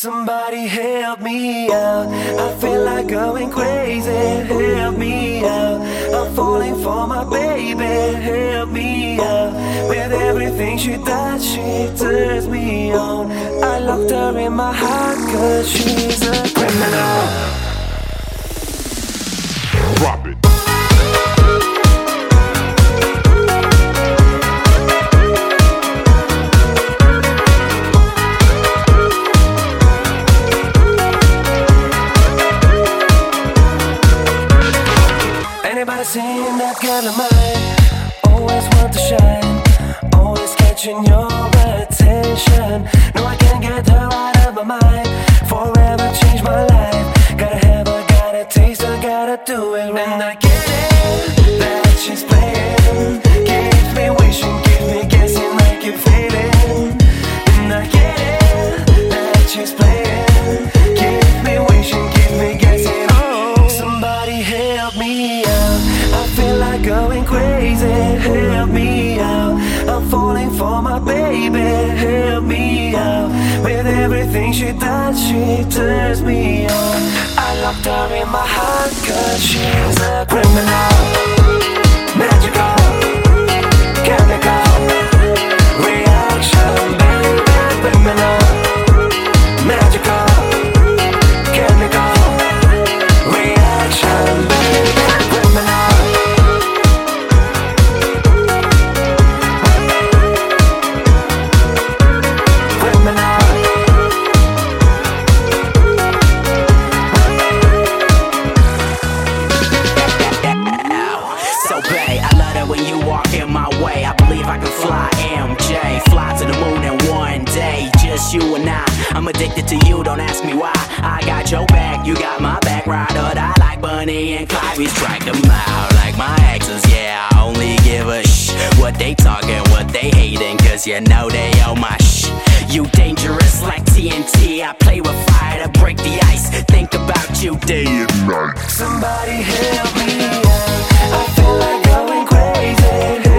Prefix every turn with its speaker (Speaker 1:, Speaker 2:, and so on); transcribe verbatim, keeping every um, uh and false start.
Speaker 1: Somebody help me out. I feel like going crazy. Help me out. I'm falling for my baby. Help me out. With everything she does, she turns me on. I locked her in my heart cause she's a criminal.
Speaker 2: Drop it.
Speaker 1: Anybody seen that girl of mine? Always want to shine, always catching your attention. No, I can't get her out of my mind. Forever change my life. Gotta have her, gotta taste her, gotta do it right. And I get it, that she's playing. Keeps me wishing, keeps me guessing like you're failing. And I get it, that she's playing. Keeps me wishing, keeps me guessing. Oh, somebody help me out. I feel like going crazy. Help me out. I'm falling for my baby. Help me out. With everything she does, she turns me on. I locked her in my heart cause she's a criminal. Magical, chemical reaction, baby. Criminal, magical, chemical reaction, baby. Criminal.
Speaker 3: You and I, I'm addicted to you, don't ask me why. I got your back, you got my back, ride or die like Bonnie and Clyde. We strike them out like my exes, yeah, I only give a shh what they talking, what they hating, cause you know they owe my shh. You dangerous like T N T, I play with fire to break the ice. Think about you day and night.
Speaker 1: Somebody help me out. I feel like going crazy.